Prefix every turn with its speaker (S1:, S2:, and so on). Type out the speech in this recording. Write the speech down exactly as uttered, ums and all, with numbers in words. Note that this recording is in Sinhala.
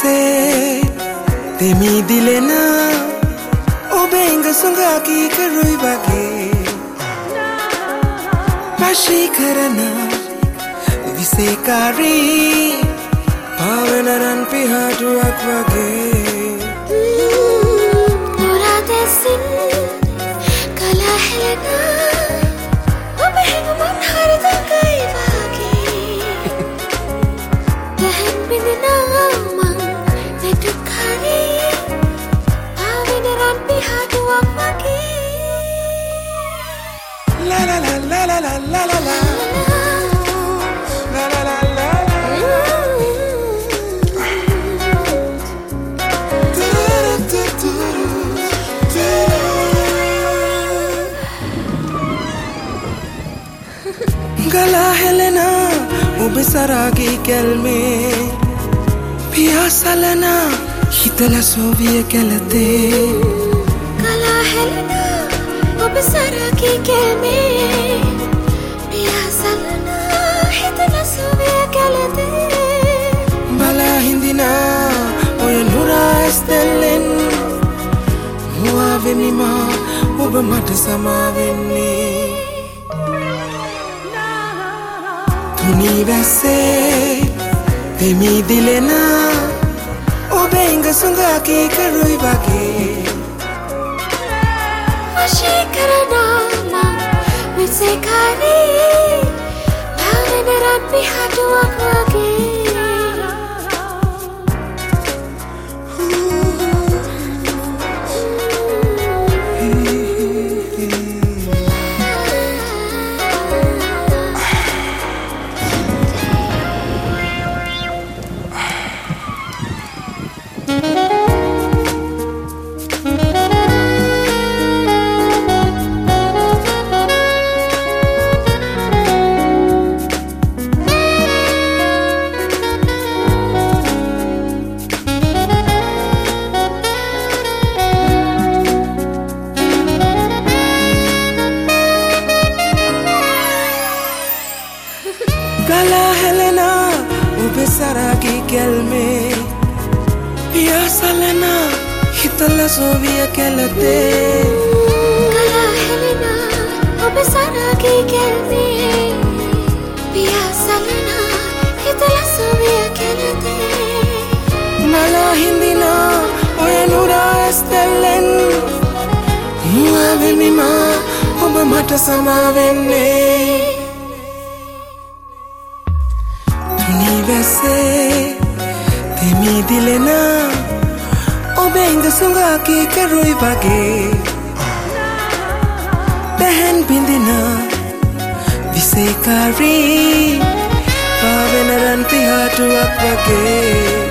S1: වැස්සේ දෙමි දිලෙන ඔබේ ඉඟ සුඟාකී කරුයි වගේ වශී කරන විසේකාරී පාවෙන රන් පිහාටුවක් වගේ
S2: නුරා දෙසින් කලා හෙලන ඔබ හැඟුමන් හරිදකයි වගේ දැන් බිඳිනා මං දෙටුක්කාරී පාවෙන රන් පිහාටුවක් වගේ
S1: La la la la la la la la la la la la la गला हेलना उब सरागी कैल में पियासलना शीतल सोविय कैलते
S2: गला हेलना उब सरागी कैल में पियासलना शीतल सोविय कैलते
S1: बला हिंदिना ओय नुरा एस्तेलेन हुआ वेमिमा उब मट समावेन्ने තුනී වැස්සේ දෙමි දිලෙන ඔබේ ඉඟ සුඟාකී කරුයි වගේ
S2: වශී කරන මං විසේකාරී පාවෙන රන් පිහාටුවක් වගේ
S1: गला हेलना उब सरागी कैल में पियासलना शीतल सोविय कैलते
S2: गला हेलना उब सरागी कैल में पियासलना शीतल सोविय कैलते
S1: मला हिंदिना ओय नुरा एस्तेलेन हुआ वेमिमा ඔබ මට සමාවෙන්නේ තුනී වැස්සේ දෙමි දිලෙන ඔබේ ඉඟ සුඟාකී කරුයි වගේ දැන් බිඳින විසේකාරී පාවෙන රන් පිහාටුවක් වගේ